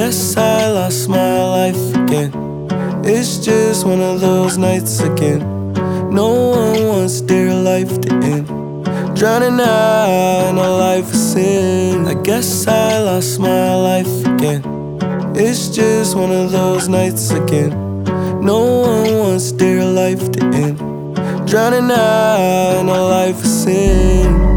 guess I lost my life again. It's just one of those nights again. No one wants their life to end. Drowning out in a life of sin. I guess I lost my life again. It's just one of those nights again. No one wants their life to end. Drowning out in a life of sin.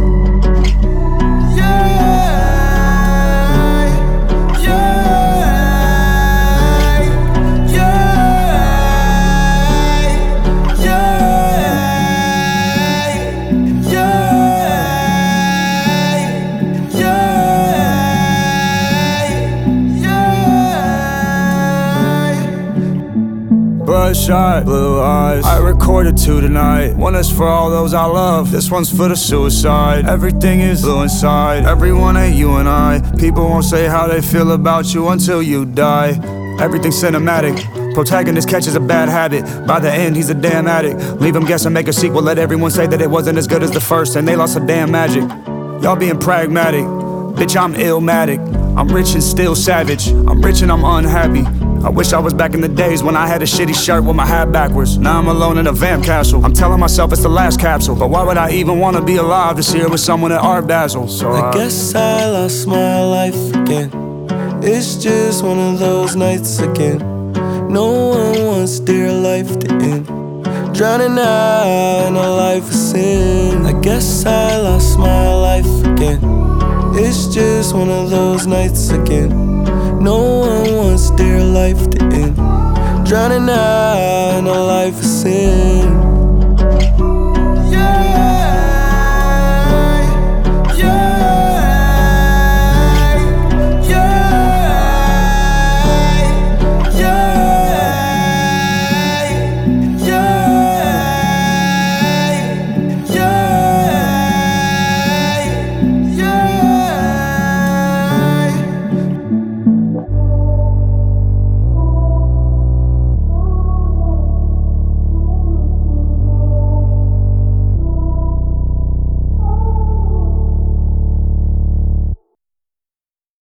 Bloodshot, blue eyes, I recorded two tonight. One is for all those I love, this one's for the suicide. Everything is blue inside, everyone ain't you and I. People won't say how they feel about you until you die. Everything's cinematic, protagonist catches a bad habit. By the end he's a damn addict. Leave him guess and make a sequel, let everyone say that it wasn't as good as the first, and they lost a damn magic. Y'all being pragmatic, bitch I'm illmatic. I'm rich and still savage, I'm rich and I'm unhappy. I wish I was back in the days when I had a shitty shirt with my hat backwards. Now I'm alone in a vamp castle. I'm telling myself it's the last capsule, but why would I even wanna be alive to see her with someone at Art Basel? So I guess I lost my life again. It's just one of those nights again. No one wants their life to end. Drowning out in a life of sin. I guess I lost my life again. It's just one of those nights again. No one wants their life to end. Drowning out